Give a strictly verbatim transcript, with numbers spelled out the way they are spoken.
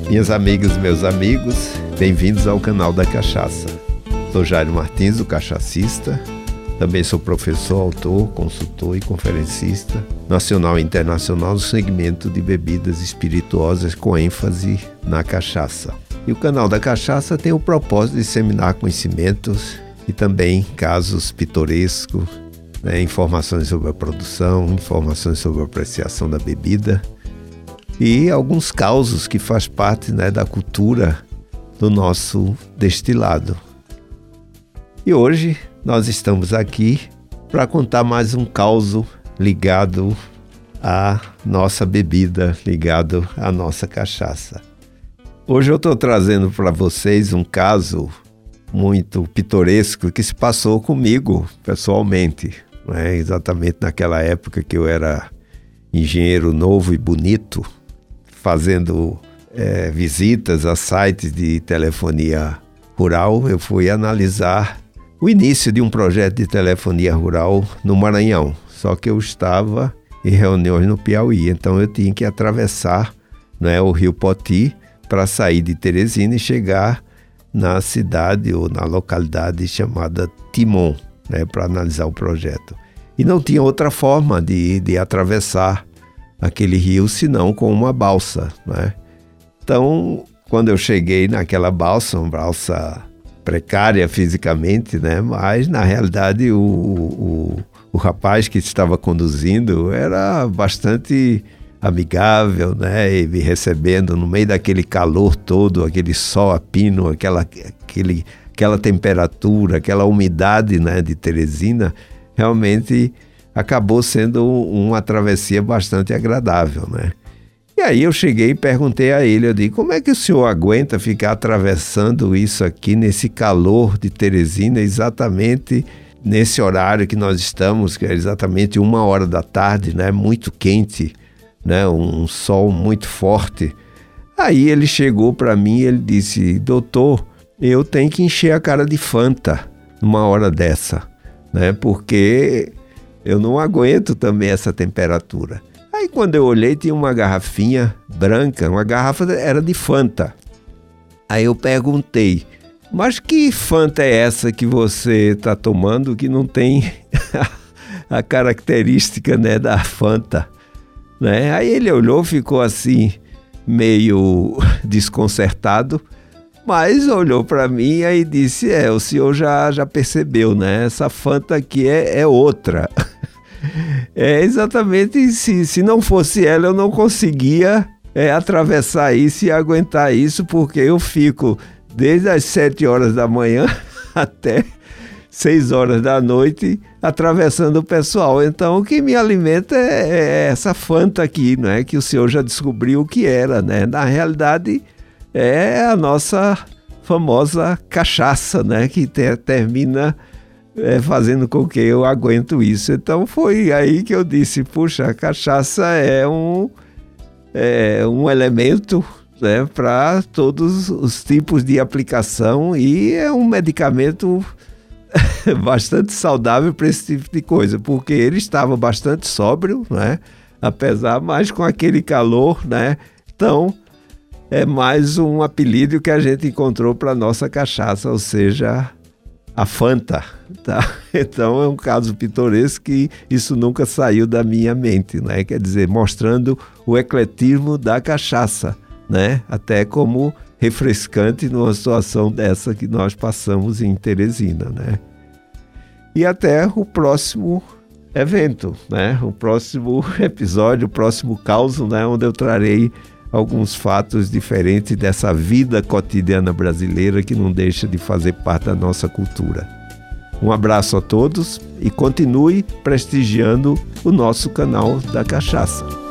Minhas amigas e meus amigos, bem-vindos ao canal da Cachaça. Sou Jairo Martins, o cachacista. Também sou professor, autor, consultor e conferencista nacional e internacional no segmento de bebidas espirituosas com ênfase na cachaça. E o canal da Cachaça tem o propósito de disseminar conhecimentos e também casos pitorescos, né, informações sobre a produção, informações sobre a apreciação da bebida e alguns causos que faz parte, né, da cultura do nosso destilado. E hoje nós estamos aqui para contar mais um causo ligado à nossa bebida, ligado à nossa cachaça. Hoje eu estou trazendo para vocês um caso muito pitoresco que se passou comigo pessoalmente, né? Exatamente naquela época que eu era engenheiro novo e bonito, fazendo é, visitas a sites de telefonia rural. Eu fui analisar o início de um projeto de telefonia rural no Maranhão, só que eu estava em reuniões no Piauí, então eu tinha que atravessar, né, o Rio Poti para sair de Teresina e chegar na cidade ou na localidade chamada Timon, né, para analisar o projeto. E não tinha outra forma de, de atravessar aquele rio senão com uma balsa, né? Então, quando eu cheguei naquela balsa, uma balsa precária fisicamente, né? Mas na realidade o, o, o rapaz que estava conduzindo era bastante amigável, né? E me recebendo no meio daquele calor todo, aquele sol a pino, aquela, aquele, aquela temperatura, aquela umidade, né, de Teresina, realmente acabou sendo uma travessia bastante agradável, né? E aí eu cheguei e perguntei a ele, eu disse, como é que o senhor aguenta ficar atravessando isso aqui nesse calor de Teresina, exatamente nesse horário que nós estamos, que é exatamente uma hora da tarde, né? Muito quente, né? Um sol muito forte. Aí ele chegou para mim e ele disse, doutor, eu tenho que encher a cara de Fanta numa hora dessa, né? Porque eu não aguento também essa temperatura. Aí quando eu olhei, tinha uma garrafinha branca, uma garrafa era de Fanta. Aí eu perguntei, mas que Fanta é essa que você está tomando que não tem a característica, né, da Fanta? Né? Aí ele olhou, ficou assim, meio desconcertado, mas olhou para mim e disse, é, o senhor já, já percebeu, né? Essa Fanta aqui é, é outra. É exatamente, se, se não fosse ela, eu não conseguia é, atravessar isso e aguentar isso, porque eu fico desde as sete horas da manhã até seis horas da noite atravessando o pessoal. Então, o que me alimenta é, é essa Fanta aqui, né? Que o senhor já descobriu o que era, né? Na realidade, é a nossa famosa cachaça, né? Que te, termina É, fazendo com que eu aguento isso. Então foi aí que eu disse, puxa, a cachaça é um, é um elemento, né, para todos os tipos de aplicação e é um medicamento bastante saudável para esse tipo de coisa, porque ele estava bastante sóbrio, né, apesar, mas com aquele calor, né, então é mais um apelido que a gente encontrou para a nossa cachaça, ou seja, a Fanta, tá? Então é um caso pitoresco que isso nunca saiu da minha mente, né? Quer dizer, mostrando o ecletismo da cachaça, né? Até como refrescante numa situação dessa que nós passamos em Teresina, né? E até o próximo evento, né? O próximo episódio, o próximo caso, né? Onde eu trarei alguns fatos diferentes dessa vida cotidiana brasileira que não deixa de fazer parte da nossa cultura. Um abraço a todos e continue prestigiando o nosso canal da Cachaça.